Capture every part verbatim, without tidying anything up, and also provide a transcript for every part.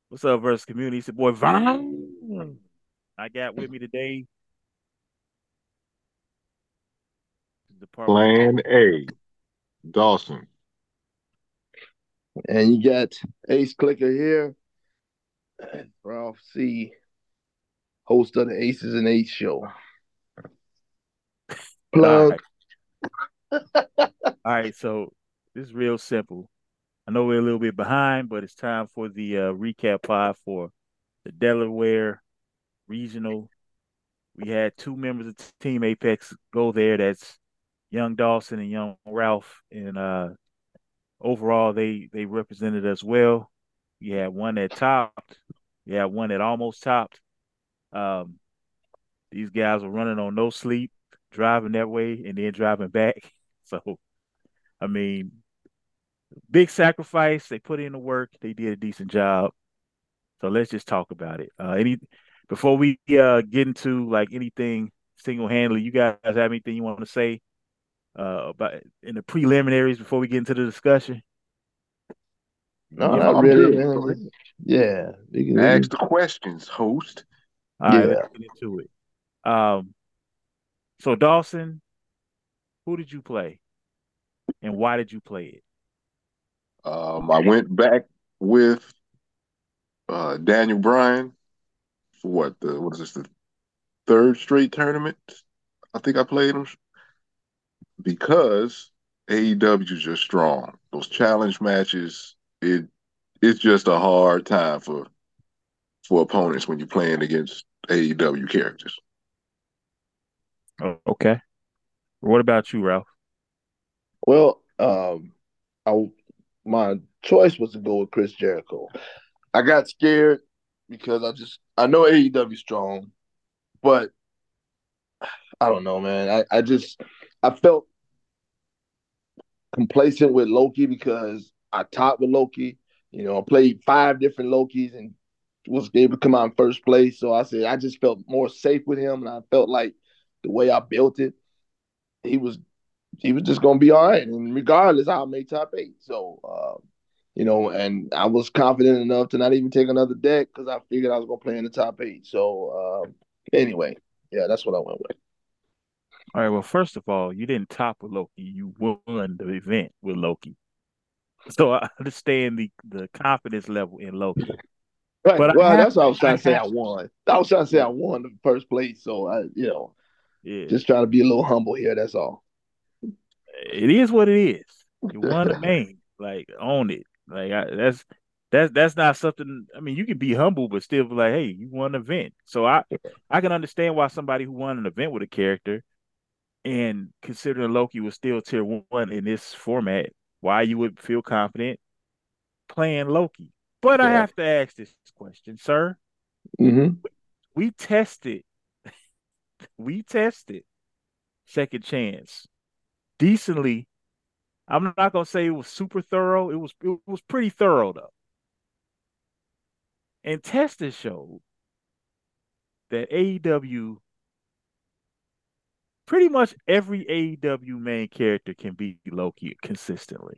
What's up, versus community? It's your boy Vaughn. I got with me today the Department of Plan A, Dawson. And you got Ace Clicker here, Ralph C, host of the Aces and Eights show. All Plug. right. All right. So this is real simple. I know we're a little bit behind, but it's time for the uh, recap pod for the Delaware Regional. We had two members of Team Apex go there. That's Young Dawson and Young Ralph. And uh, overall, they they represented us well. We had one that topped. We had one that almost topped. Um, These guys were running on no sleep, driving that way and then driving back. So, I mean, big sacrifice. They put in the work. They did a decent job. So let's just talk about it. Uh, any before we uh, get into like anything single handedly, you guys have anything you want to say uh, about in the preliminaries before we get into the discussion? No, No, not I'm really. good. Man. Yeah, we can, we Ask can, the questions, host. All right, let's yeah. get into it. Um, so Dawson, who did you play and why did you play it? Um, I went back with uh, Daniel Bryan for what the what is this the third straight tournament? I think I played him because A E W is just strong. Those challenge matches, it it's just a hard time for for opponents when you're playing against A E W characters. Oh, okay. What about you, Ralph? Well, um, I my choice was to go with Chris Jericho. I got scared because I just I know A E W strong, but I don't know, man. I, I just I felt complacent with Loki because I taught with Loki. You know, I played five different Lokis and was able to come out in first place. So I said I just felt more safe with him, and I felt like the way I built it, he was he was just gonna be all right. And regardless, I made top eight. So uh, you know, and I was confident enough to not even take another deck because I figured I was gonna play in the top eight. So uh, anyway, yeah, that's what I went with. All right. Well, first of all, you didn't top with Loki. You won the event with Loki. So I understand the the confidence level in Loki. Right. But I Well, have that's what I was I trying to say. have I won. I was trying to say yeah, I won the first place. So I, you know, yeah. just trying to be a little humble here. That's all. It is what it is. You won the main. Like own it. Like I, that's that's that's not something. I mean, you can be humble, but still be like, hey, you won an event. So I I can understand why somebody who won an event with a character and considering Loki was still tier one in this format, why you would feel confident playing Loki. But I Yeah. have to ask this question, sir. hmm We tested, we tested second chance decently. I'm not gonna say it was super thorough. It was it was pretty thorough though. And tested showed that A E W, pretty much every A E W main character can beat Loki consistently.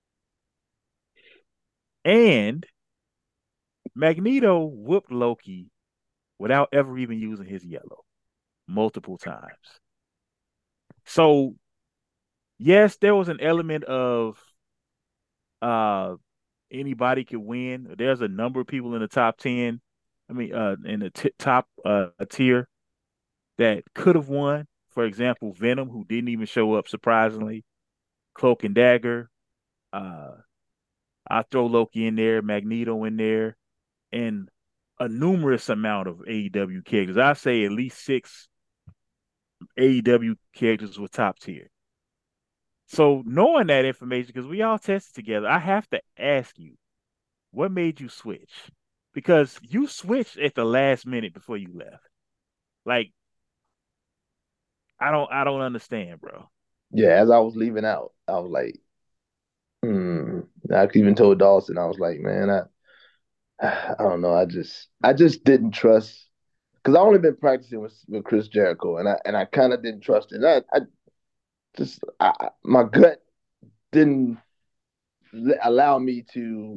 And Magneto whooped Loki without ever even using his yellow multiple times. So yes, there was an element of uh anybody could win. There's a number of people in the top ten. I mean, uh, in the t top uh tier that could have won. For example, Venom, who didn't even show up surprisingly. Cloak and Dagger. Uh, I throw Loki in there, Magneto in there, and a numerous amount of A E W characters. I say at least six A E W characters were top tier. So knowing that information, because we all tested together, I have to ask you, what made you switch? Because you switched at the last minute before you left. Like, I don't I don't understand, bro. Yeah. As I was leaving out, I was like, hmm. I even told Dawson, I was like, man, I, I don't know. I just, I just didn't trust because I only been practicing with, with Chris Jericho, and I and I kind of didn't trust it. I, I just, I, my gut didn't allow me to.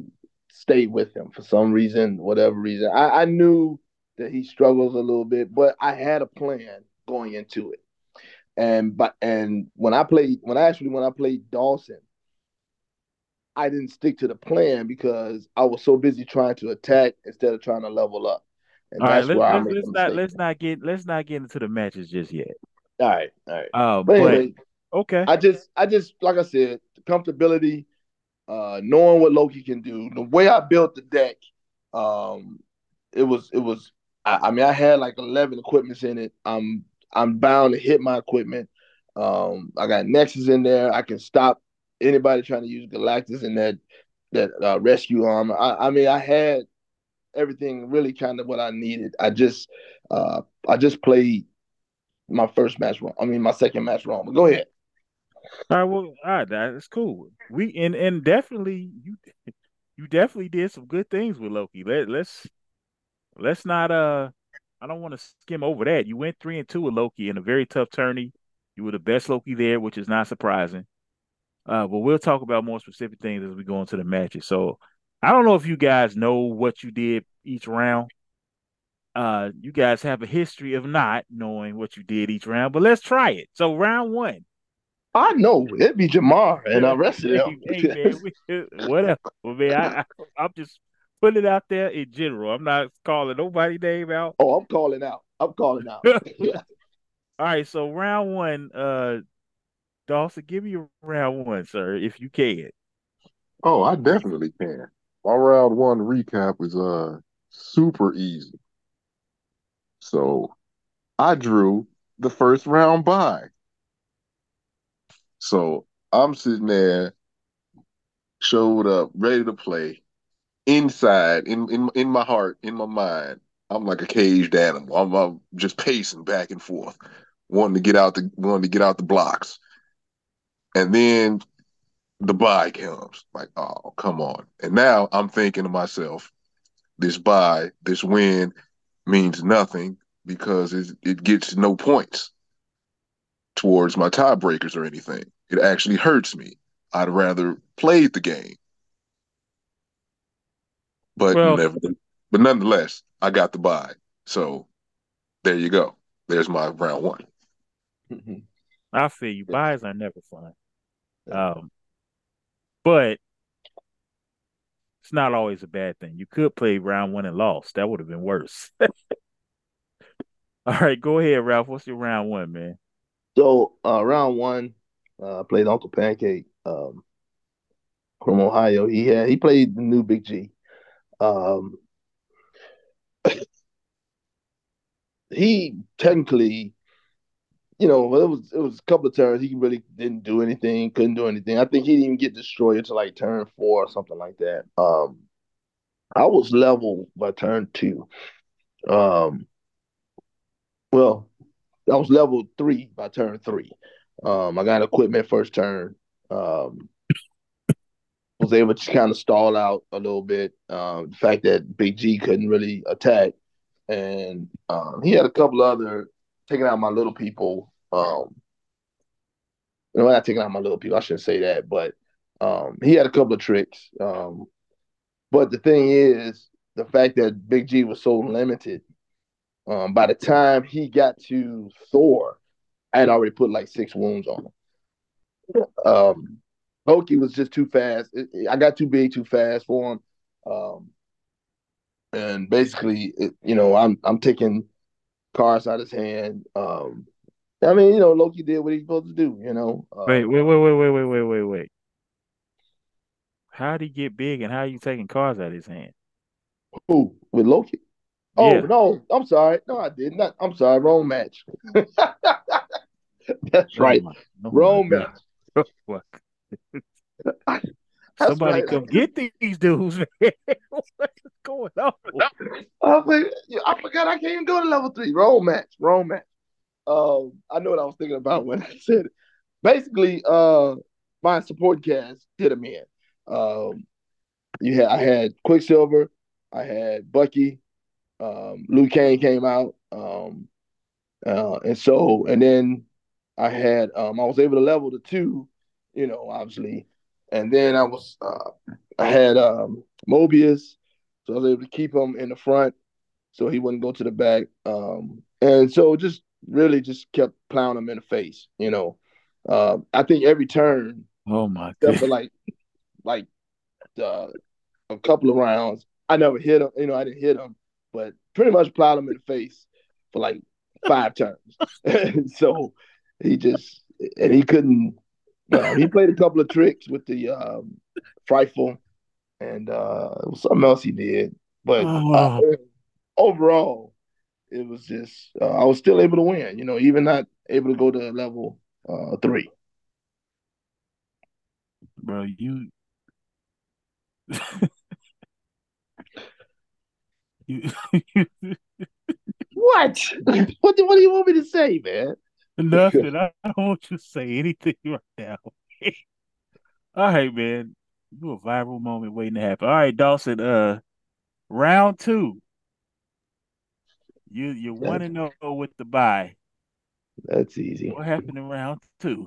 stayed with him for some reason, whatever reason. I, I knew that he struggles a little bit, but I had a plan going into it. And but and when I played, when I actually when I played Dawson, I didn't stick to the plan because I was so busy trying to attack instead of trying to level up, and All right, that's let's where I let's made the let's not mistake. let's not get let's not get into the matches just yet. All right, all right. Uh, But but anyway, okay. I just I just like I said, comfortability, uh, knowing what Loki can do, the way I built the deck, um, it was it was. I, I mean, I had like eleven equipments in it. I'm I'm bound to hit my equipment. Um, I got Nexus in there. I can stop anybody trying to use Galactus in that that uh, rescue armor. I, I mean, I had everything really kind of what I needed. I just uh, I just played my first match wrong. I mean, my second match wrong. But go ahead. All right, well, all right, that's cool. We and and definitely you you definitely did some good things with Loki. Let let's let's not uh I don't want to skim over that. You went three and two with Loki in a very tough tourney. You were the best Loki there, which is not surprising. Uh, but we'll talk about more specific things as we go into the matches. So I don't know if you guys know what you did each round. Uh, you guys have a history of not knowing what you did each round, but let's try it. So round one. I know it'd be Jamar and the rest of hey, hey man, them. we, whatever, man. I, I I'm just putting it out there in general. I'm not calling nobody name out. Oh, I'm calling out. I'm calling out. All right, so round one, uh, Dawson, give me round one, sir, if you can. Oh, I definitely can. My round one recap was uh super easy. So I drew the first round bye. So I'm sitting there, showed up, ready to play. Inside, in in in my heart, in my mind, I'm like a caged animal. I'm, I'm just pacing back and forth, wanting to get out the wanting to get out the blocks. And then the bye comes. Like, oh, come on. And now I'm thinking to myself, this bye, this win means nothing because it, it gets no points towards my tiebreakers or anything. It actually hurts me. I'd rather play the game. But Well, never but nonetheless, I got the bye. So there you go. There's my round one. I feel you. Buys are never fun. Um, but it's not always a bad thing. You could play round one and lost. That would have been worse. All right, go ahead, Ralph. What's your round one, man? So uh, round one, uh, I played Uncle Pancake um, from Ohio. He had he played the new Big G. Um, he technically, you know, it was it was a couple of turns. He really didn't do anything, couldn't do anything. I think he didn't even get destroyed until like turn four or something like that. Um, I was level by turn two. Um, well, I was level three by turn three. Um, I got equipment first turn. Um, was able to kind of stall out a little bit. Um, the fact that Big G couldn't really attack, and um, he had a couple other taking out my little people. Um, no, not taking out my little people. I shouldn't say that, but um, he had a couple of tricks. Um, but the thing is, the fact that Big G was so limited. Um, by the time he got to Thor, I had already put like six wounds on him. Um, Loki was just too fast. It, it, I got too big too fast for him. Um, and basically, it, you know, I'm I'm taking cards out of his hand. Um, I mean, you know, Loki did what he's supposed to do. You know, Wait, um, wait, wait, wait, wait, wait, wait, wait, wait. How'd he get big and how are you taking cards out of his hand? who with Loki? Oh Yeah. no, I'm sorry. No, I did not. I'm sorry. Wrong match. That's Oh right. my, oh my Wrong God. match. What? That's Somebody right. come get these dudes, man. What's going on? I was like, I forgot I can't even go to level three. Wrong match. Wrong match. Um, I know what I was thinking about when I said it. Basically, uh, my support cast did him in. Um, you had I had Quicksilver, I had Bucky, um, Luke Kane came out, um, uh, and so and then I had um, I was able to level the two, you know, obviously, and then I was uh, I had um, Mobius, so I was able to keep him in the front so he wouldn't go to the back. Um, and so just really just kept plowing him in the face. You know, uh, I think every turn, Oh my except for goodness. like like uh, a couple of rounds, I never hit him. You know, I didn't hit him, but pretty much plowed him in the face for like five turns. So he just and he couldn't. Uh, he played a couple of tricks with the um, frightful and uh, it was something else he did. But uh, Oh, overall, it was just uh, I was still able to win. You know, even not able to go to level uh, three. bro, you you What? what? Do, what do you want me to say, man? nothing. I, I don't want you to say anything right now. All right, man. You a viral moment waiting to happen. All right, Dawson. Uh, round two. You you're one That's, and zero with the bye. that's easy. What happened in round two?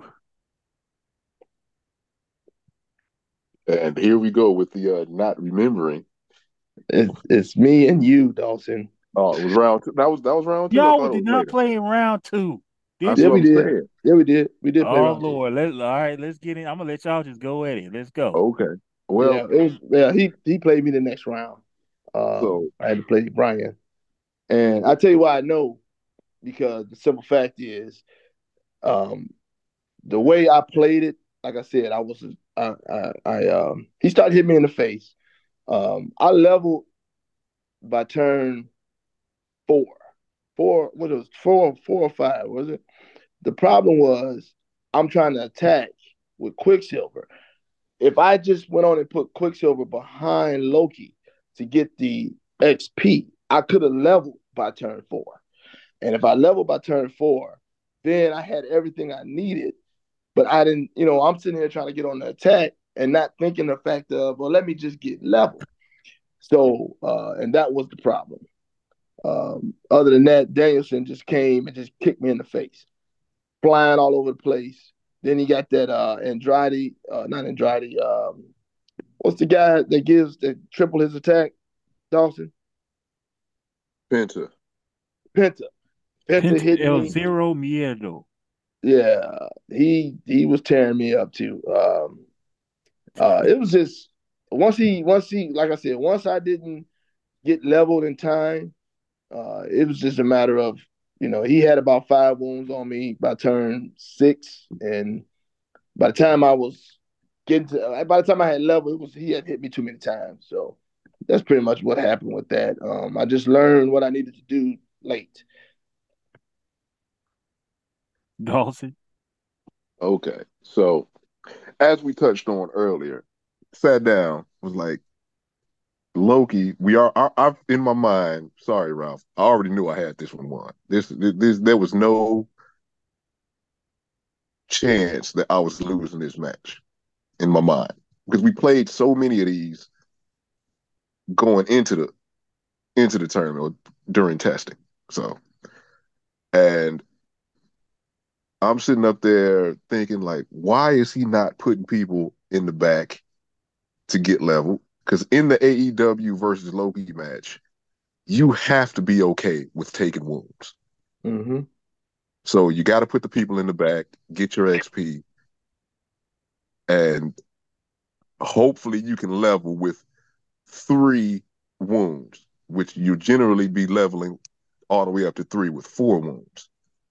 And here we go with the uh, not remembering. It's, it's me and you, Dawson. Oh, it was round two. That was that was round two. I Y'all thought it did was not later. play in round two, did That's Yeah, what you? we I'm did. saying. Yeah, we did. We did play Oh round two. Lord, let all right, let's get in. I'm gonna let y'all just go at it. Let's go. Okay. Yeah, Well, it was. Yeah, he he played me the next round. Um, so I had to play Brian, and I tell you why I know because the simple fact is, um, the way I played it, like I said, I was I I, I um he started hitting me in the face. Um, I leveled by turn four, four. What was it, four, four or five? Was it? The problem was I'm trying to attack with Quicksilver. If I just went on and put Quicksilver behind Loki to get the X P, I could have leveled by turn four. And if I leveled by turn four, then I had everything I needed. But I didn't, you know, I'm sitting here trying to get on the attack and not thinking the fact of, well, let me just get level. So, uh, and that was the problem. Um, other than that, Danielson just came and just kicked me in the face, flying all over the place. Then he got that uh, Andrade, uh, not Andrade. Um, what's the guy that gives that triple his attack? Dawson Penta. Penta. Penta Penta hit el me. zero miedo. Yeah, he he was tearing me up too. Um, uh, it was just once he once he like I said once I didn't get leveled in time, uh, it was just a matter of you know he had about five wounds on me by turn six, and by the time I was getting to by the time I had level, it was he had hit me too many times. So that's pretty much what happened with that. Um, I just learned what I needed to do late. Dawson. Okay. So as we touched on earlier, sat down, was like, Loki, we are I, I've in my mind, sorry, Ralph. I already knew I had this one won. This this there was no chance that I was losing this match in my mind. Because we played so many of these going into the into the tournament during testing. So and I'm sitting up there thinking like, why is he not putting people in the back to get level? Because in the A E W versus Loki match, you have to be okay with taking wounds. Mm-hmm. So you got to put the people in the back, get your X P, and hopefully you can level with three wounds, which you generally be leveling all the way up to three with four wounds.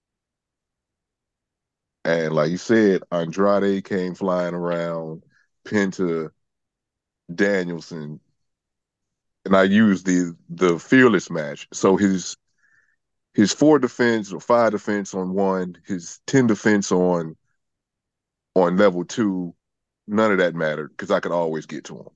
And like you said, Andrade came flying around, Penta, Danielson, and I used the the fearless match. So his his four defense or five defense on one, his ten defense on on level two, none of that mattered because I could always get to him.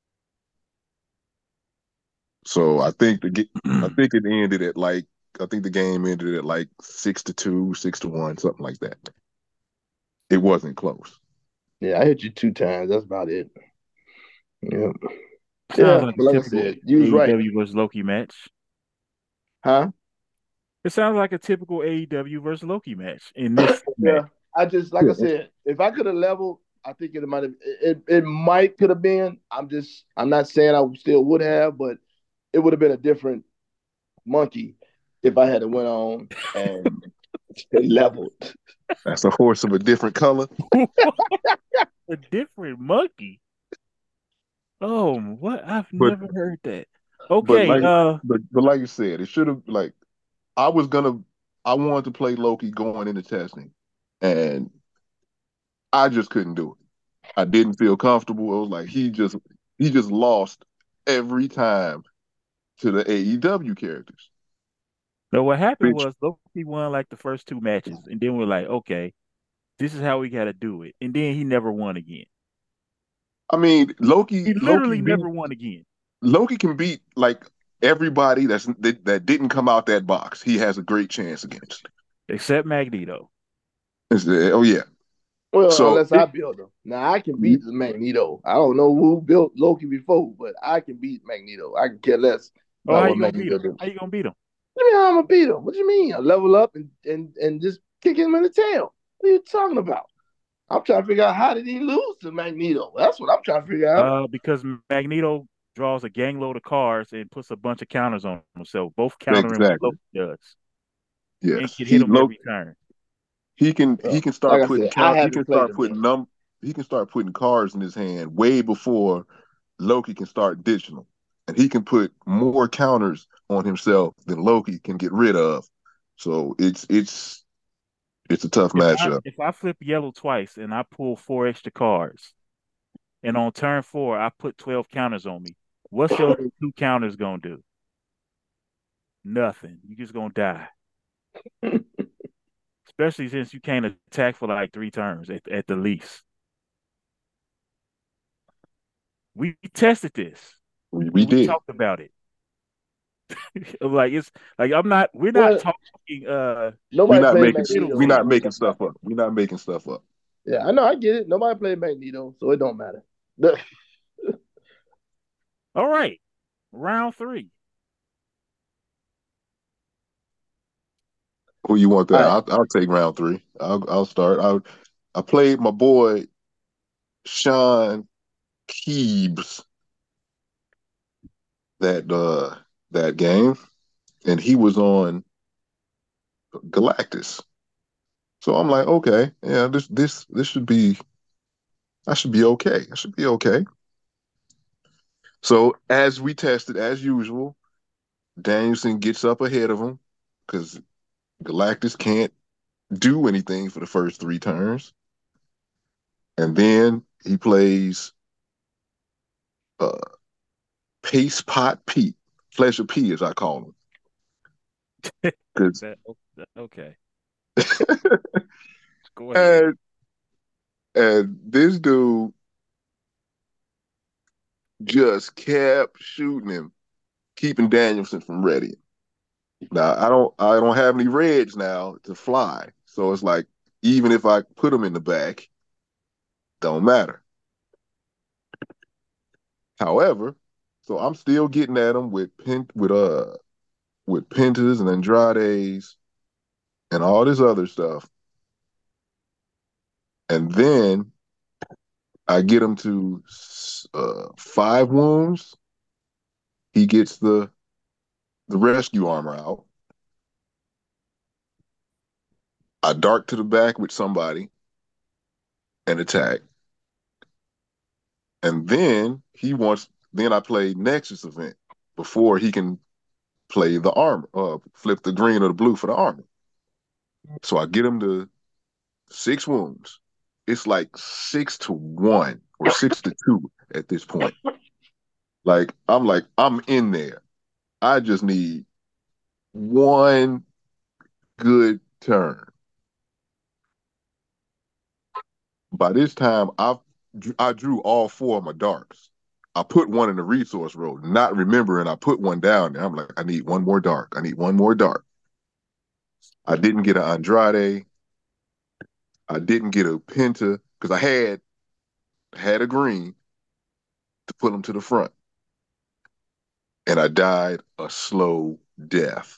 So I think the I think it ended at like I think the game ended at like six to two, six to one, something like that. It wasn't close. Yeah, I hit you two times. That's about it. Yeah. Sounds Yeah, like but a like I typical said, you was right. A E W versus Loki match. Huh? It sounds like a typical A E W versus Loki match in this format. Yeah. I just like I Yeah. said, if I could have leveled I think it might have it, it might could have been. I'm just I'm not saying I still would have, but it would have been a different monkey if I had went on and leveled. That's a horse of a different color. A different monkey. Oh, what? I've But never heard that. but Okay, like uh, but, but like you said, it should have like I was gonna I wanted to play Loki going into testing, and I just couldn't do it. I didn't feel comfortable. It was like he just he just lost every time to the A E W characters. no, what happened Which was Loki won like the first two matches, and then we're like, okay, this is how we got to do it, and then he never won again. I mean, Loki He Loki literally beat never won again, Loki can beat like everybody that's that, that didn't come out that box. He has a great chance against. except Magneto. It's the- oh yeah. Well, So unless I it, build him. Now I can beat Magneto. I don't know who built Loki before, but I can beat Magneto. I can care less Oh, about how what you gonna beat Magneto him? do. How you gonna beat him? What do you mean how I'm gonna beat him? What do you mean? I level up and and and just kick him in the tail. What are you talking about? I'm trying to figure out how did he lose to Magneto. That's what I'm trying to figure out. Uh, because Magneto draws a gangload of cards and puts a bunch of counters on himself, both countering what exactly. Loki does, and Yes. can hit He him Loki every turn. he can he Well, can like start I putting said, I count he haven't can played start him yet. putting num he can start putting cards in his hand way before Loki can start ditching them. And he can put more counters on himself than Loki can get rid of. So it's it's it's a tough If I matchup. if I flip yellow twice and I pull four extra cards, and on turn four I put twelve counters on me, what's your two counters gonna do? Nothing. You just gonna die. Especially since you can't attack for like three turns at, at the least. We tested this We, we and we did. talked about it. Like it's like I'm not. We're not Well, talking. Uh, We're nobody not played making middle we're Magneto, not so tier. it making don't stuff matter. up. We're not making stuff up. Yeah, I know, I get it. Nobody played Magneto, so it don't matter. All right, round three. Who you want All there? right. I'll I'll take round three. I'll I'll start. I I played my boy Sean Keebs that uh that game, and he was on Galactus. So I'm like, okay, yeah, this this this should be I should be okay. I should be okay. So as we tested, as usual, Danielson gets up ahead of him because Galactus can't do anything for the first three turns, and then he plays uh, Pace Pot Pete, Pleasure P as I call him, because That, okay, go ahead. and and this dude just kept shooting him, keeping Danielson from ready. Now I don't I don't have any reds now to fly, so it's like even if I put them in the back, don't matter. However, so I'm still getting at him with pen with uh with Pentas and Andrades and all this other stuff, and then I get him to uh, five wounds. He gets the the rescue armor out. I dart to the back with somebody and attack. And then he wants, then I play Nexus event before he can play the armor, uh, flip the green or the blue for the armor. So I get him to six wounds. It's like six to one or six to two at this point. Like, I'm like, I'm in there. I just need one good turn. By this time, I've I drew all four of my darks. I put one in the resource row, not remembering I put one down there. I'm like, I need one more dark. I need one more dark. I didn't get an Andrade. I didn't get a Penta because I had had a green to put them to the front, and I died a slow death.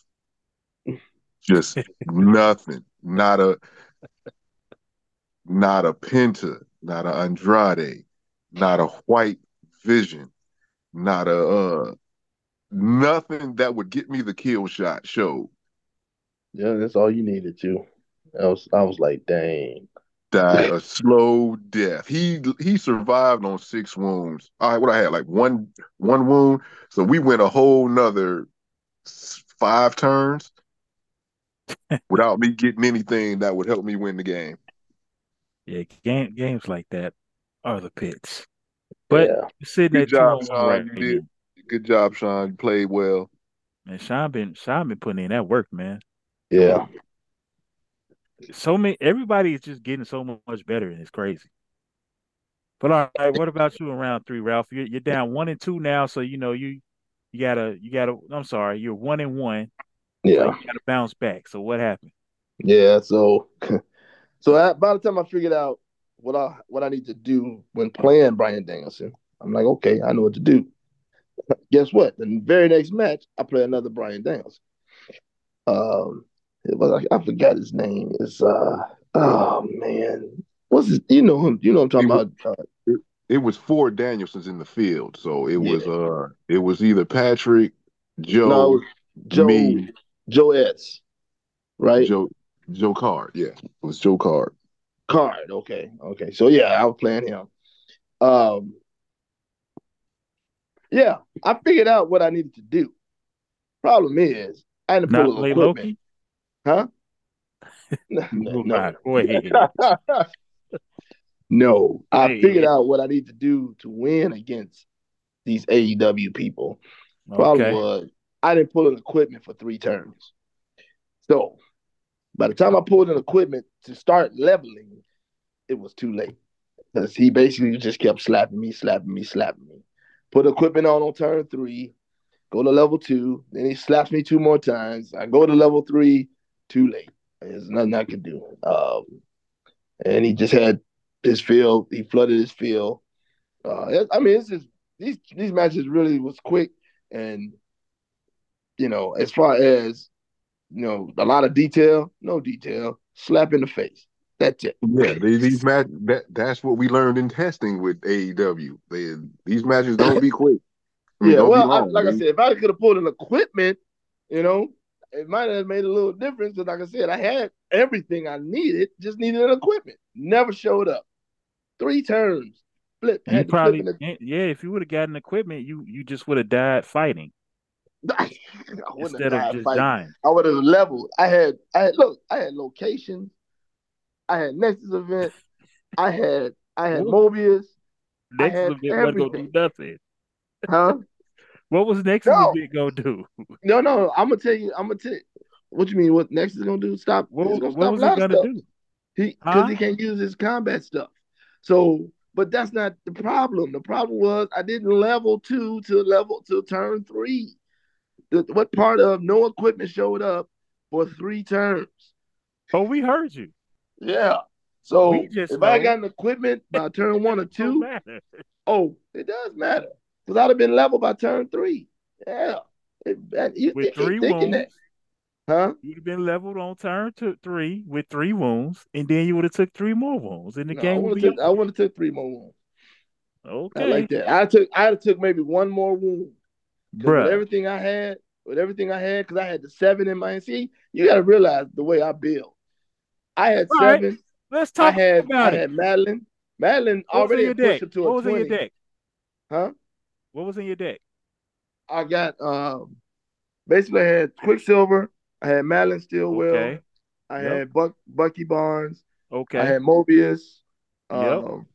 Just nothing. Not a not a Penta. not a Andrade, not a White Vision, not a uh nothing that would get me the kill shot showed. Yeah, that's all you needed to. I was I was like, dang. Died a slow death. He he survived on six wounds. All right, what I had like one one wound. So we went a whole nother five turns without me getting anything that would help me win the game. Yeah, game games like that are the pits. But Yeah. you're sitting Good at two job, on one Sean. right You did. now. Good job, Sean. You played well. And Sean been Sean been putting in that work, man. Yeah. So many everybody is just getting so much better and it's crazy. But all right, what about you in round three, Ralph? You're you're down one and two now, so you know you you gotta you gotta I'm sorry, you're one and one, so you Yeah. gotta bounce back. So what happened? Yeah. So so I, by the time I figured out what I what I need to do when playing Brian Danielson, I'm like, okay, I know what to do. Guess what? The very next match, I play another Brian Danielson. Um, it was I forgot his name. It's uh oh man, what's his? You know him? You know what I'm It was talking about? Uh, it, it was four Danielsons in the field, so it was yeah, uh it was either Patrick, no, it Joe, was Joe me, Joe S. Right? Joe Joe Card. Yeah, it was Joe Card. Card. Okay, okay. So yeah, I was playing him. Um, yeah, I figured out what I needed to do. Problem is, I had to pull Not a little play equipment, Loki? huh? Move No, on. Go ahead. no. Go I figured ahead. out what I need to do to win against these A E W people. Problem Okay. was, I didn't pull an equipment for three turns. So by the time I pulled an equipment to start leveling, it was too late because he basically just kept slapping me, slapping me, slapping me. Put equipment on on turn three, go to level two, then he slaps me two more times. I go to level three, too late. There's nothing I could do. Um, and he just had his field. He flooded his field. Uh, I mean, it's just these these matches really was quick, and you know, as far as you know, a lot of detail, no detail, slap in the face. That's it. Yeah, they, these match that that's what we learned in testing with A E W. They, these matches don't be quick. I mean, Yeah, don't be well, I, long. like I They, said, if I could have pulled an equipment, you know, it might have made a little difference. Because, like I said, I had everything I needed, just needed an equipment. Never showed up. Three turns, flip, You had to flip in probably the. yeah, yeah, if you would have gotten equipment, you you just would have died fighting I wouldn't have instead of died just fighting. dying. I would have leveled. I had, I had, look, I had locations. I had Nexus event. I had, I had What was Mobius. I next had event wasn't gonna do everything. nothing. Huh? What was next No, event gonna do? no, no. I'm gonna tell you. I'm gonna tell you. What you mean? What Nexus is gonna do? Stop. It's What gonna what stop a was it lot of gonna stuff. do? He because Huh? he can't use his combat stuff. So, but that's not the problem. The problem was I didn't level two to level to turn three. The, what part of no equipment showed up for three turns? Oh, we heard you. Yeah. We So just if I know got an equipment by turn it one or don't two, matter. oh, it does matter because I'd have been level by turn three. Yeah. It, you, With you three keep thinking that, wounds, huh? you'd have been leveled on turn to three with three wounds, and then you would have took three more wounds, and the No, I game would would be have took. I over. would have took three more wounds. Not Okay, like that. I took. I took maybe one more wound because with bruh. everything I had, with everything I had, because I had the seven in my see, you got to realize the way I build. I had All right, seven. let's I talk had I about it. had Madeline. Madeline What was in already your had pushed deck? him to a What was in your twenty. deck? Huh? What was in your deck? I got um basically I had Quicksilver. I had Madeline Stillwell. Okay. I Yep. had Buck Bucky Barnes. I Okay. had Mobius. Yep. Um,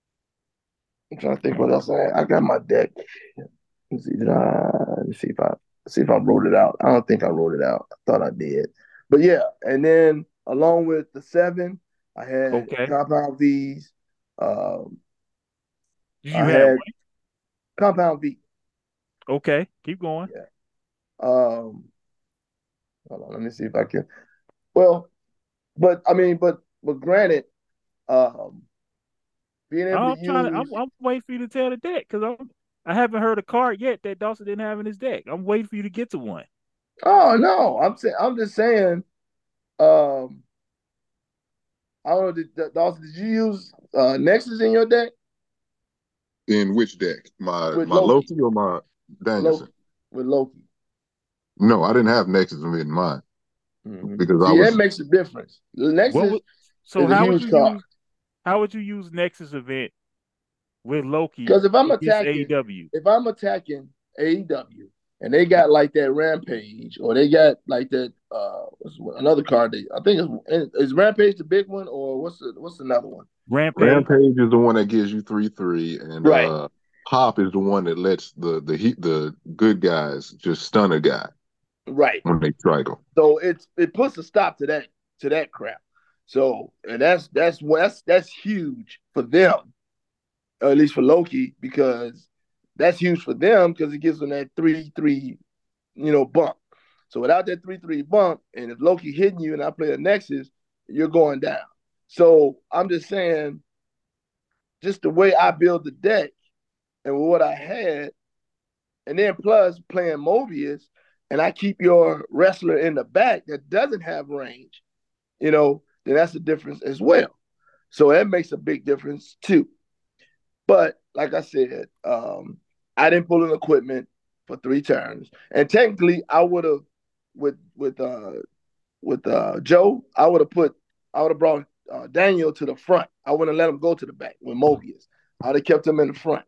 I'm trying to think what else I had. I got my deck. Let's see, did I, let me see if I see if I wrote it out. I don't think I wrote it out. I thought I did. But yeah, and then along with the seven, I had Okay. Compound V's. Um, Did you I have had one? Compound V. Okay. Keep going. Yeah. Um, hold on, let me see if I can. Well, but I mean, but but granted, um, being able to I'm trying to. I'm, use. I'm waiting for you to tell the deck because I'm. I haven't heard a card yet that Dawson didn't have in his deck. I'm waiting for you to get to one. Oh no, I'm saying I'm just saying. Um, I don't know. Did, Dawson, did you use uh, Nexus in your deck In which deck? My with my Loki? Loki or my Danielson? Loki with Loki. No, I didn't have Nexus in mind Mm-hmm. because I See, that was makes a difference. The What Nexus would so is a how would huge you card use how would you use Nexus event with Loki because if I'm against attacking, A E W? if I'm attacking A E W and they got like that Rampage or they got like that uh what's another card? They, I think it's is Rampage the big one or what's the what's another one? Rampage. Rampage is the one that gives you three three, and Right, uh Pop is the one that lets the the heat the good guys just stun a guy right. when they strike him. So it's it puts a stop to that to that crap. So and that's that's that's that's huge for them, or at least for Loki, because that's huge for them because it gives them that three three, you know, bump. So without that three three bump, and if Loki hitting you and I play a Nexus, you're going down. So I'm just saying, just the way I build the deck and what I had, and then plus playing Mobius, and I keep your wrestler in the back that doesn't have range, you know, then that's a difference as well. So that makes a big difference too. But like I said, um, I didn't pull an equipment for three turns, and technically, I would have with with uh, with uh, Joe, I would have put, I would have brought uh, Daniel to the front. I wouldn't let him go to the back with Mobius. I would have kept him in the front.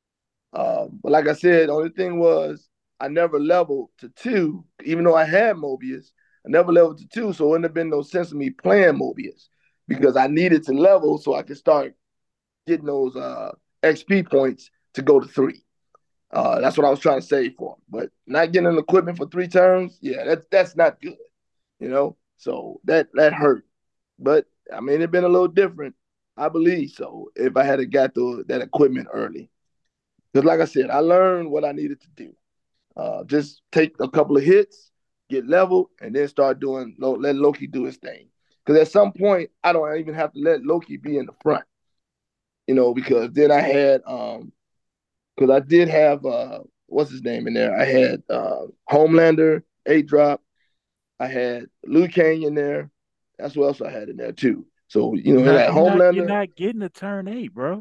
Um, but like I said, the only thing was I never leveled to two, even though I had Mobius. I never leveled to two, so it wouldn't have been no sense of me playing Mobius because I needed to level so I could start getting those uh, X P points to go to three. Uh, that's what I was trying to save for. But not getting an equipment for three turns, yeah, that's that's not good, you know. So that that hurt. But I mean, it'd been a little different, I believe so, if I had got the, that equipment early. Because like I said, I learned what I needed to do. Uh, just take a couple of hits, get leveled, and then start doing let Loki do his thing. Because at some point, I don't even have to let Loki be in the front, you know, because then I had um because I did have uh what's his name in there. I had uh Homelander, eight drop. I had Liu Kang in there. That's what else I had in there too. So you You're know, not that you're not you're Homelander, not getting a turn eight, bro.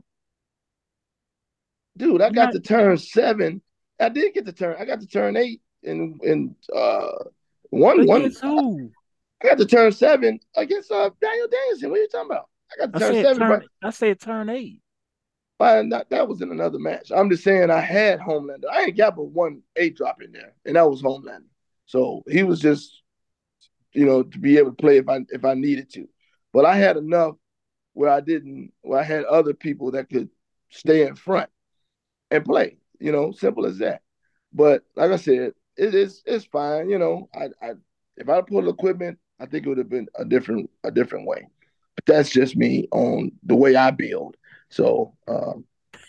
dude. I You're got not to turn seven. I did get the turn. I got to turn eight in in uh one one. against who? I got to turn seven against uh Daniel Danielson. What are you talking about? I got I to turn said seven, turn but I said turn eight. but not, that was in another match. I'm just saying I had Homelander. I ain't got but one eight drop in there, and that was Homelander. So he was just, you know, to be able to play if I if I needed to. But I had enough where I didn't, where I had other people that could stay in front and play. You know, simple as that. But like I said, it is it's fine. You know, I, I if I pulled equipment, I think it would have been a different a different way. But that's just me on the way I build. So um,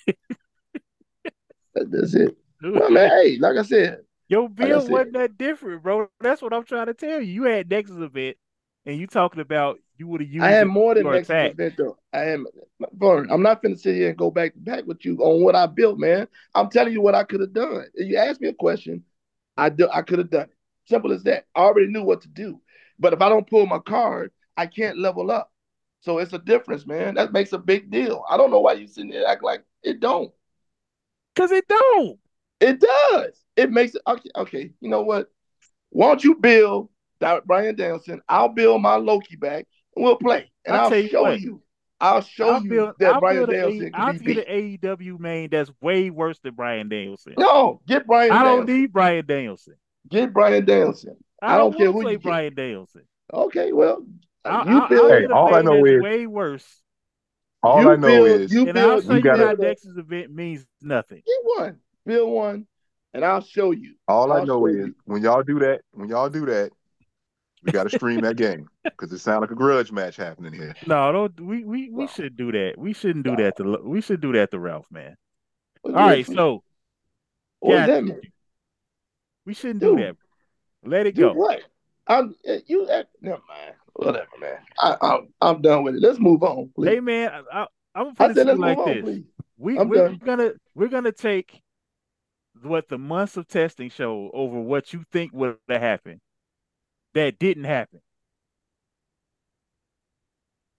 that, that's it. Well, man, hey, like I said, Your like I build said, wasn't that different, bro. That's what I'm trying to tell you. You had Nexus event, and you talking about you would have I used had it more for than your Nexus attack. event though. I am, Vern, I'm not finna sit here and go back to back with you on what I built, man. I'm telling you what I could have done. If you asked me a question, I do, I could have done it. Simple as that. I already knew what to do. But if I don't pull my card, I can't level up. So it's a difference, man. That makes a big deal. I don't know why you sitting there act like it don't. Cause it don't. It does. It makes it okay. Okay, you know what? Why don't you build Brian Danielson? I'll build my Loki back and we'll play. And I I'll tell you show what, you. I'll show I'll you build that I'll Brian build a A Danielson can I'll be get an beat. A E W main that's way worse than Brian Danielson. No, get Brian I don't Danielson. need Brian Danielson. Get Brian Danielson. I I don't don't care want to who play you get. Brian Danielson. Okay, well, I'll, you I'll, I'll Hey, build, get a all I main know that's is way worse, all I you know build, is you and I'll build, show you we you gotta. how build a Nexus event means nothing. get one, build one, and I'll show you. All I I'll know show is you. when y'all do that, when y'all do that, we gotta stream that game because it sounds like a grudge match happening here. No, don't we we we No, should do that. We shouldn't do that no. to we should do that to Ralph, man. What, All what, right, so what does got that mean, we shouldn't do dude? that. Let it Do go. what? I'm you. Never mind. Whatever, man. I, I'm I'm done with it. Let's move on, Hey please. man, I, I, I'm gonna I put it said to you let's move like on, this. please. We I'm we're done. gonna we're gonna take what the months of testing show over what you think would have happened that didn't happen.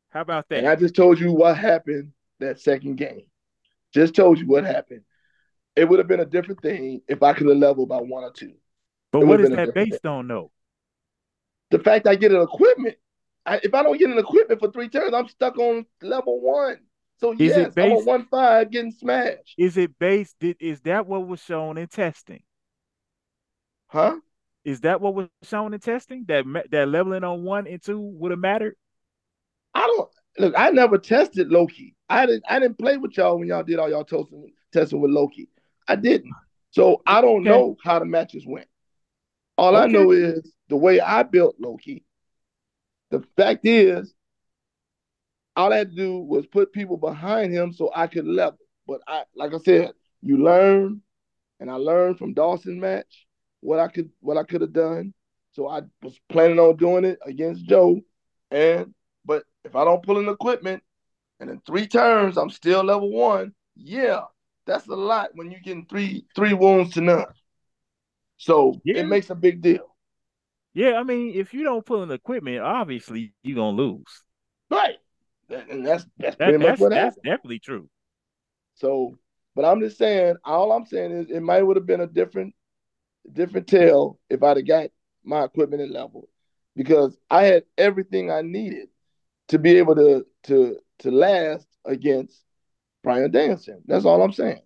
How about And that? I just told you what happened that second game. Just told you what happened. It would have been a different thing if I could have leveled by one or two. But It would what have is been a that different thing. based on, though? The fact I get an equipment, I, if I don't get an equipment for three turns, I'm stuck on level one. So Is yes, it I'm on based? one five getting smashed. Is it based? Did, is that what was shown in testing? Huh? Is that what was shown in testing? That that leveling on one and two would have mattered? I don't look. I never tested Loki. I didn't. I didn't play with y'all when y'all did all y'all testing testing with Loki. I didn't. So I don't Okay. know how the matches went. All I Okay. know is the way I built Loki. The fact is, all I had to do was put people behind him so I could level. But I, like I said, you learn, and I learned from Dawson match what I could what I could have done. So I was planning on doing it against Joe, and but if I don't pull in equipment, and in three turns I'm still level one, yeah, that's a lot when you're getting three three wounds to none. So it Yeah. makes a big deal, Yeah. I mean, if you don't pull in equipment, obviously you're gonna lose. right? And that's that's That pretty much that's what that's happened. definitely true. So, but I'm just saying, all I'm saying is it might would have been a different different tale if I'd have got my equipment at level because I had everything I needed to be able to to to last against Brian Danielson. That's all I'm saying.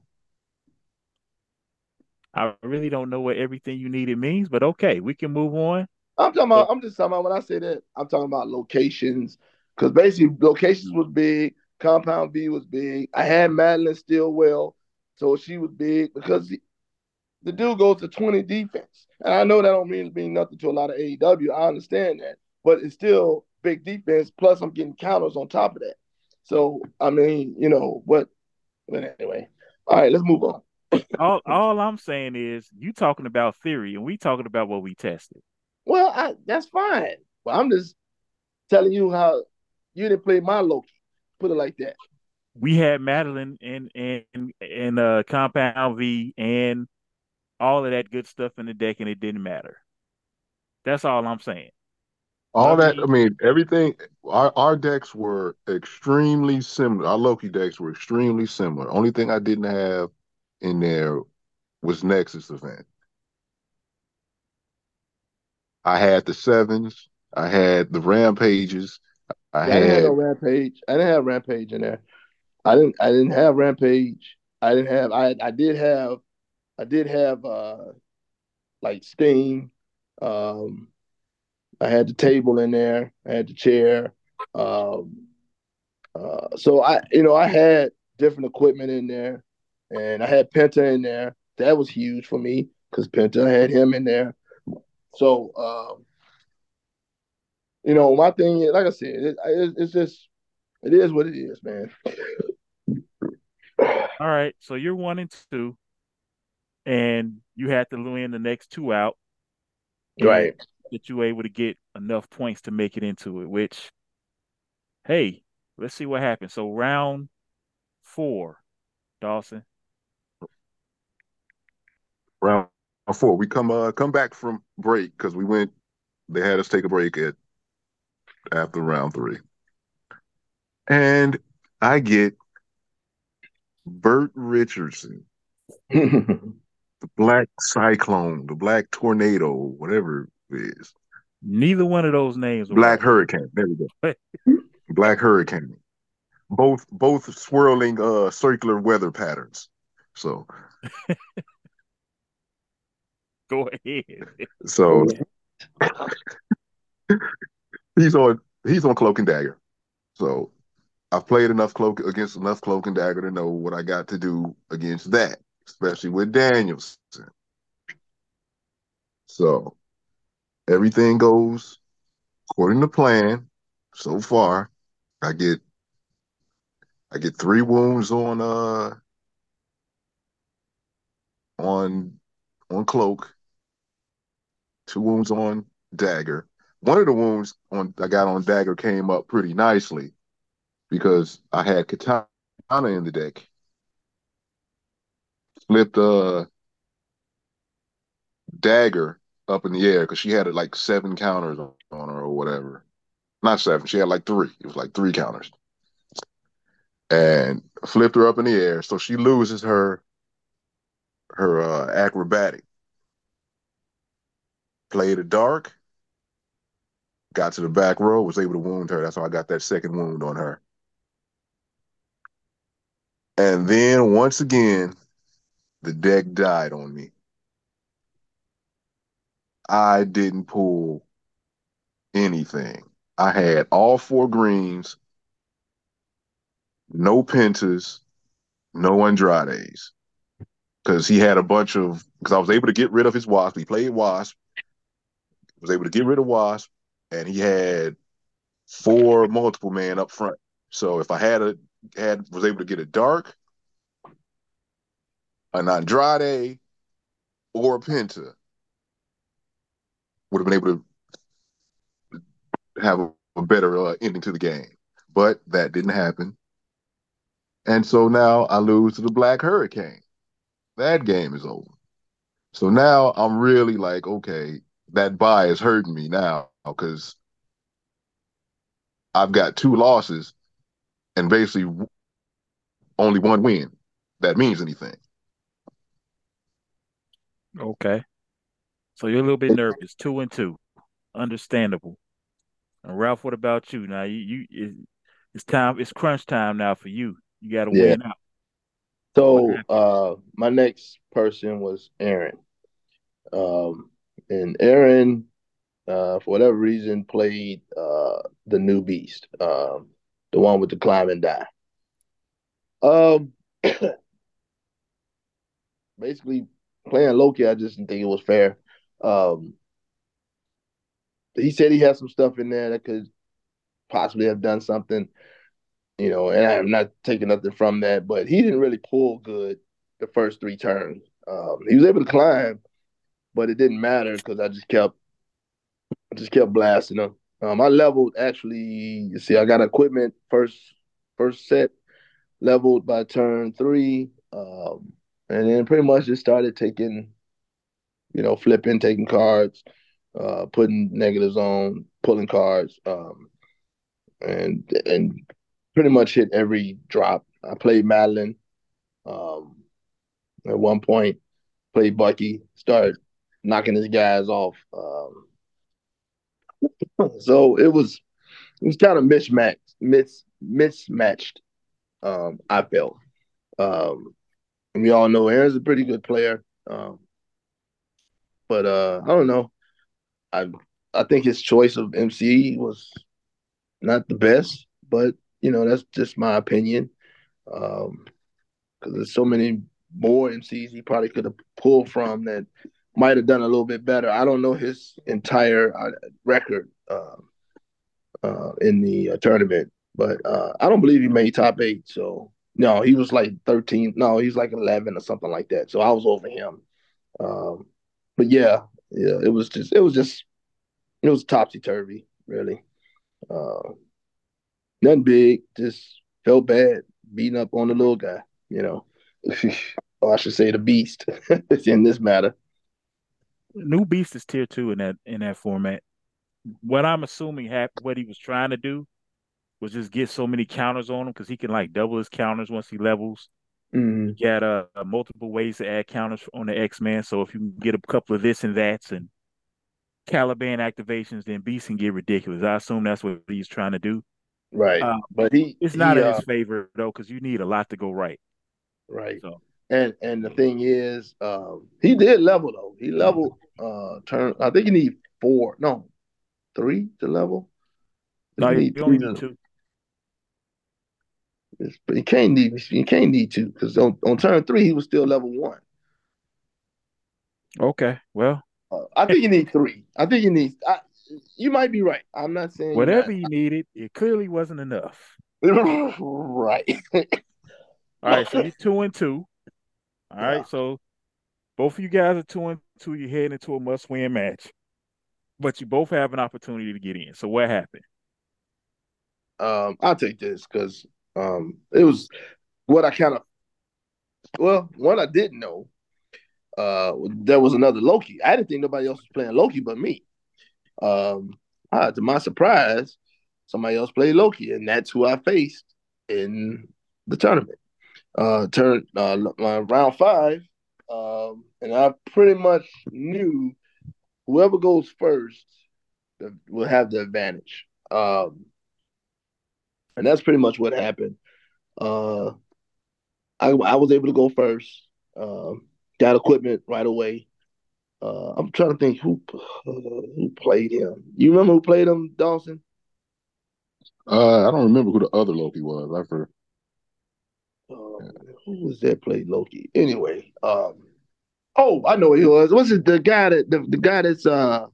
I really don't know what everything you needed means, but okay, we can move on. I'm talking So about. I'm just talking about when I say that. I'm talking about locations because basically locations was big. Compound V was big. I had Madeline Stillwell, so she was big because the, the dude goes to twenty defense, and I know that don't mean mean nothing to a lot of A E W. I understand that, but it's still big defense. Plus, I'm getting counters on top of that. So I mean, you know, but but anyway, all right, let's move on. all all I'm saying is you talking about theory and we talking about what we tested. Well, I, that's fine. But I'm just telling you how you didn't play my Loki. Put it like that. We had Madeline and and and uh Compound V and all of that good stuff in the deck and it didn't matter. That's all I'm saying. I All that, I mean, mean, everything. Our our decks were extremely similar. Our Loki decks were extremely similar. Only thing I didn't have in there was Nexus event. I had the sevens. I had the rampages. I Yeah, I didn't have no had Rampage. I didn't have Rampage in there. I didn't. I didn't have Rampage. I didn't have. I. I did have. I did have. uh like Steam. Um, I had the table in there. I had the chair. Um, uh, so I, you know, I had different equipment in there, and I had Penta in there. That was huge for me because Penta had him in there. So, um, you know, my thing is, like I said, it, it, it's just, it is what it is, man. all right, so you're one and two, and you had to win the next two out, and Right. that you were able to get enough points to make it into it, which, hey, let's see what happens. So round four, Dawson. round four. We come uh come back from break because we went. They had us take a break at after round three, and I get Bert Richardson, the Black Cyclone, the Black Tornado, whatever it is. Neither one of those names were Black right. Hurricane. There we go. Black Hurricane. Both both swirling uh circular weather patterns. So Go ahead. so he's on he's on Cloak and Dagger. So I've played enough cloak against enough Cloak and Dagger to know what I got to do against that, especially with Danielson. So everything goes according to plan so far. I get I get three wounds on uh on on Cloak, two wounds on Dagger. One of the wounds on I got on Dagger came up pretty nicely because I had Katana in the deck. Flipped uh Dagger up in the air because she had like seven counters on her or whatever. Not seven. She had like three. It was like three counters. And flipped her up in the air. So she loses her her uh, acrobatic. Played it dark. Got to the back row. Was able to wound her. That's how I got that second wound on her. And then once again, the deck died on me. I didn't pull anything. I had all four greens, no pentas, no Andrades. Because he had a bunch of, because I was able to get rid of his Wasp. He played Wasp, was able to get rid of Wasp, and he had four multiple man up front. So if I had a, had, was able to get a Dark, an Andrade, or a Penta, would have been able to have a, a better uh, ending to the game. But that didn't happen. And so now I lose to the Black Hurricane. That game is over. So now I'm really like, okay, that bye is hurting me now because I've got two losses and basically only one win that means anything. Okay. So you're a little bit nervous. Two and two. Understandable. And Ralph, what about you? Now you, you it, it's time, it's crunch time now for you. You gotta Yeah. win out. What So happened? uh, my next person was Aaron. Um, and Aaron, uh, for whatever reason, played uh, the new beast, um, the one with the climb and die. Um, basically, playing Loki, I just didn't think it was fair. Um, he said he had some stuff in there that could possibly have done something, you know, and I'm not taking nothing from that, but he didn't really pull good the first three turns. Um, he was able to climb, but it didn't matter because I just kept I just kept blasting him. Um, I leveled actually. You see, I got equipment first first set leveled by turn three, um, and then pretty much just started taking, you know, flipping, taking cards, uh, putting negatives on, pulling cards, um, and and pretty much hit every drop. I played Madeline um, at one point, played Bucky, started knocking his guys off. Um, so it was it was kind of mismatched, mis, mismatched. Um, I felt. Um, and we all know Aaron's a pretty good player, um, but uh, I don't know. I I think his choice of M C was not the best, but you know that's just my opinion. Um, because there's so many more M Cs he probably could have pulled from that might have done a little bit better. I don't know his entire uh, record uh, uh, in the uh, tournament, but uh, I don't believe he made top eight. So no, he was like thirteen. No, he's like eleven or something like that. So I was over him. Um, but yeah, yeah, it was just it was just it was topsy turvy, really. Uh, nothing big, just felt bad beating up on the little guy, you know. Or I should say the beast in this matter. New Beast is tier two in that in that format. What I'm assuming happened, what he was trying to do was just get so many counters on him because he can like double his counters once he levels. Mm, He got uh, multiple ways to add counters on the X Men. So if you can get a couple of this and that's and Caliban activations, then Beast can get ridiculous. I assume that's what he's trying to do. right. Uh, But he it's not he in uh his favor though because you need a lot to go right. right. So And and the thing is, um, he did level though. He leveled uh turn I think you need four, no, three to level. I think no, you you need only three need to two. but you can't need you can't need two because on, on turn three he was still level one. Okay, well, Uh, I think you need three. I think you need. I, you might be right. I'm not saying you're whatever not. you needed, it clearly wasn't enough. Right. All right, so you're two and two. All Yeah. right, so both of you guys are two and two. You're heading into a must-win match, but you both have an opportunity to get in. So what happened? Um, I'll take this because um, it was what I kind of well, what I didn't know. Uh, there was another Loki. I didn't think nobody else was playing Loki but me. Um, uh, to my surprise, somebody else played Loki, and that's who I faced in the tournament. Uh, turn uh, uh, round five, um, and I pretty much knew whoever goes first will have the advantage. Um, and that's pretty much what happened. Uh, I, I was able to go first. Um, got equipment right away. Uh, I'm trying to think who uh, who played him. You remember who played him, Dawson? Uh, I don't remember who the other Loki was. I forgot. Um, who was that played Loki? Anyway, um, oh, I know who he was. What's it? The guy that the, the guy that's uh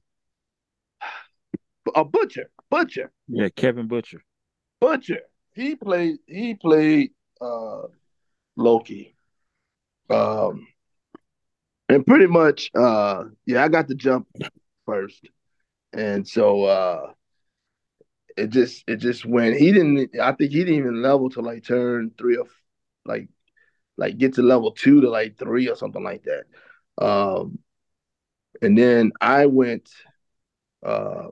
a butcher, butcher, Yeah, Kevin Butcher. butcher. He played. He played uh Loki. Um, and pretty much, uh, yeah, I got the jump first, and so uh, it just it just went. He didn't. I think he didn't even level to like turn three or like like get to level two to like three or something like that. Um, and then I went. Uh,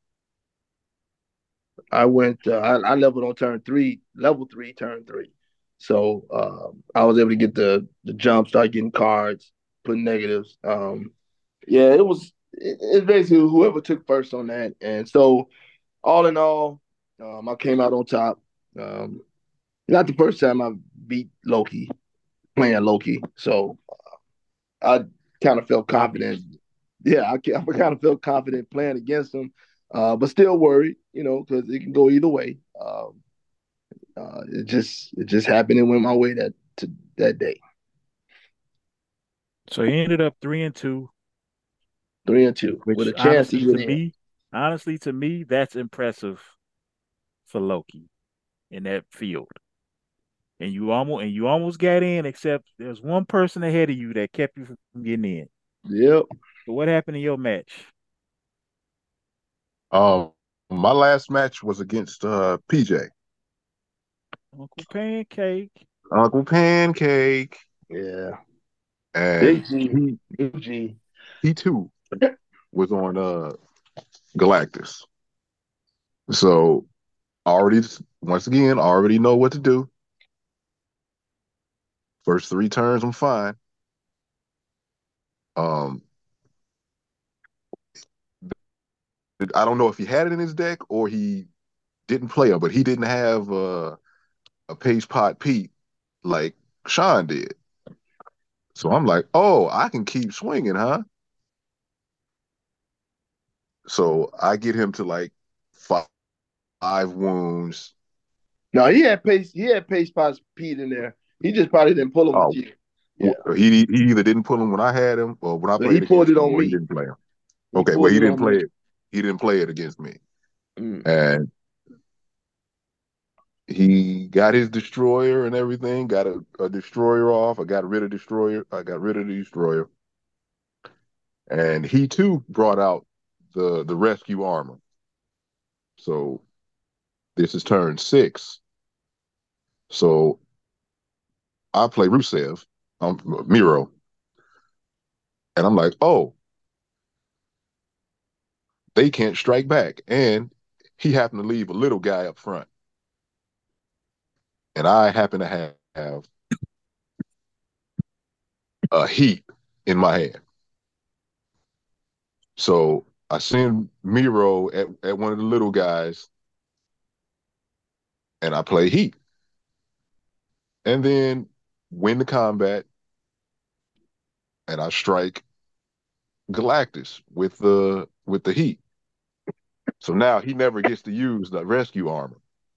I went. Uh, I, I leveled on turn three, level three, turn three. So um, I was able to get the the jump, start getting cards, put negatives. Um, yeah, it was. It, it's basically whoever took first on that, and so all in all, um, I came out on top. Um, not the first time I beat Loki playing Loki, so I kind of felt confident. Obviously. Yeah, I, I kind of felt confident playing against him, uh, but still worried, you know, because it can go either way. Um, uh, it just it just happened and went my way that to that day. So he ended up three and two, Three and two with which a chance to honestly get to in. me, honestly to me, that's impressive for Loki in that field. And you almost and you almost got in, except there's one person ahead of you that kept you from getting in. Yep. So what happened in your match? Um, my last match was against uh P J, Uncle Pancake. Uncle Pancake, Yeah. and Big G. he Big G. he too was on uh Galactus. So already, once again, already know what to do. First three turns, I'm fine. Um, I don't know if he had it in his deck or he didn't play him, but he didn't have uh, a Page Pot Pete like Sean did. So I'm like, oh, I can keep swinging, huh? So I get him to like five, five wounds. No, he had pace. He had pace spots Pete in there. He just probably didn't pull him with Oh, you. Yeah. he he either didn't pull him when I had him, or when I So he played pulled against it him, on or he me. didn't play him. He Okay, well pulled he it didn't on play me. it. He didn't play it against me, Mm. and he got his destroyer and everything. Got a, a destroyer off. I got rid of destroyer. I got rid of the destroyer, and he too brought out the the rescue armor. So this is turn six. So I play Rusev, um, Miro, and I'm like, oh, they can't strike back, and he happened to leave a little guy up front, and I happen to have, have a heat in my hand. So I send Miro at, at one of the little guys, and I play heat, and then win the combat, and I strike Galactus with the with the heat. So now he never gets to use the rescue armor,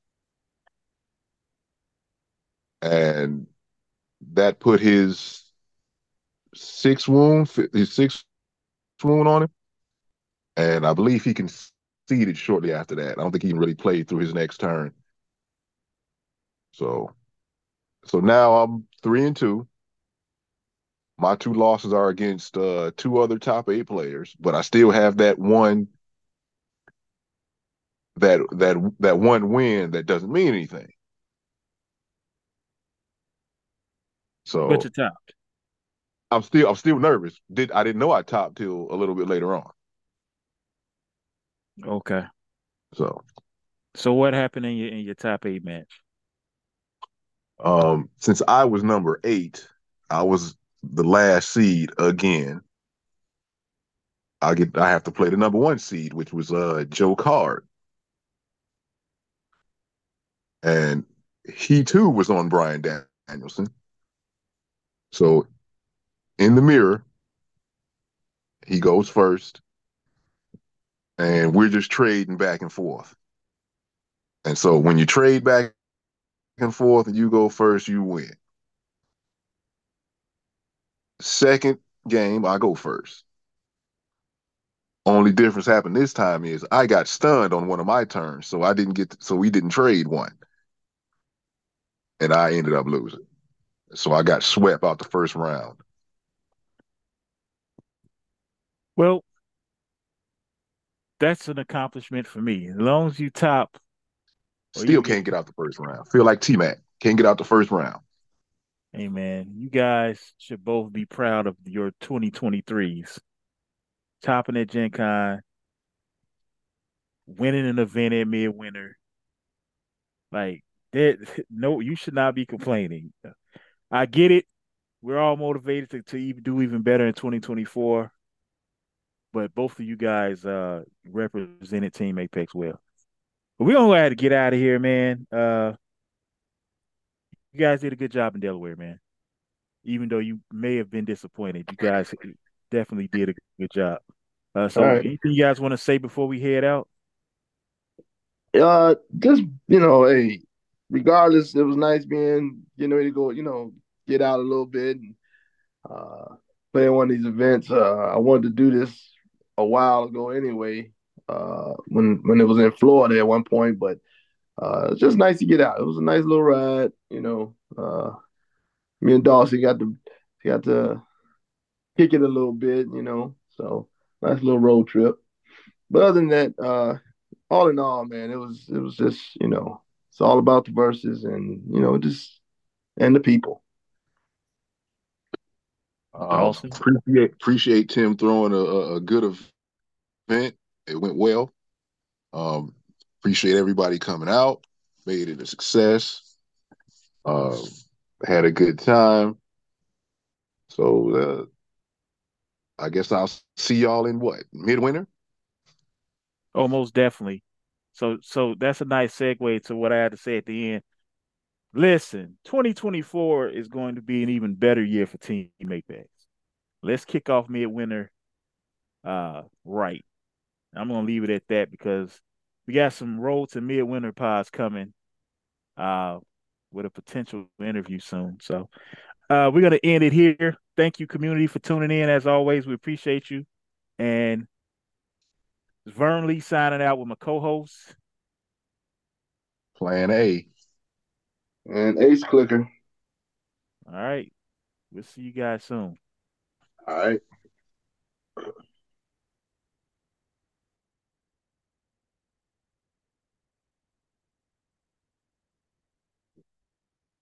and that put his six wound, his six wound on him, and I believe he conceded shortly after that. I don't think he really played through his next turn. So, so now I'm three and two. My two losses are against uh, two other top eight players, but I still have that one that that that one win that doesn't mean anything. But So you topped. I'm still I'm still nervous. Did I didn't know I topped till a little bit later on. Okay. So So what happened in your in your top eight match? Um, since I was number eight, I was the last seed again. I get I have to play the number one seed, which was uh Joe Card, and he too was on Brian Danielson. So in the mirror, he goes first, and we're just trading back and forth. And so when you trade back and forth and you go first, you win. Second game, I go first. Only difference happened this time is I got stunned on one of my turns, so I didn't get to, so we didn't trade one, and I ended up losing. So I got swept out the first round. Well, that's an accomplishment for me. As long as you top or Still even get, can't get out the first round. Feel like T Mac can't get out the first round. hey man, you guys should both be proud of your twenty twenty-threes. Topping at Gen Con, winning an event at Midwinter. Like that, no, you should not be complaining. I get it. We're all motivated to, to even do even better in twenty twenty-four. But both of you guys uh represented Team Apex well. But we're gonna have to get out of here, man. Uh you guys did a good job in Delaware, man. Even though you may have been disappointed, you guys definitely did a good job. Uh All so right. anything you guys want to say before we head out? Uh, just you know, hey, regardless, it was nice being getting ready to go. You know, get out a little bit and uh, play one of these events. Uh, I wanted to do this a while ago anyway. Uh, when when it was in Florida at one point, but uh, it's just nice to get out. It was a nice little ride. You know, uh, me and Dawson got to got to kick it a little bit. You know, so nice little road trip. But other than that, uh, all in all, man, it was it was just you know it's all about the verses and you know just and the people. Um, Dawson? appreciate appreciate Tim throwing a, a good event. It went well. Um, appreciate everybody coming out. Made it a success. Uh, had a good time. So uh, I guess I'll see y'all in what midwinter. Oh, most definitely. So so that's a nice segue to what I had to say at the end. Listen, twenty twenty-four is going to be an even better year for Team Apex. Let's kick off midwinter uh right. I'm gonna leave it at that because we got some road to midwinter pods coming uh with a potential interview soon. So uh we're gonna end it here. Thank you, community, for tuning in. As always, we appreciate you. And Vern Lee signing out with my co-host. Plan A. And Ace Clicker. All right. We'll see you guys soon. All right.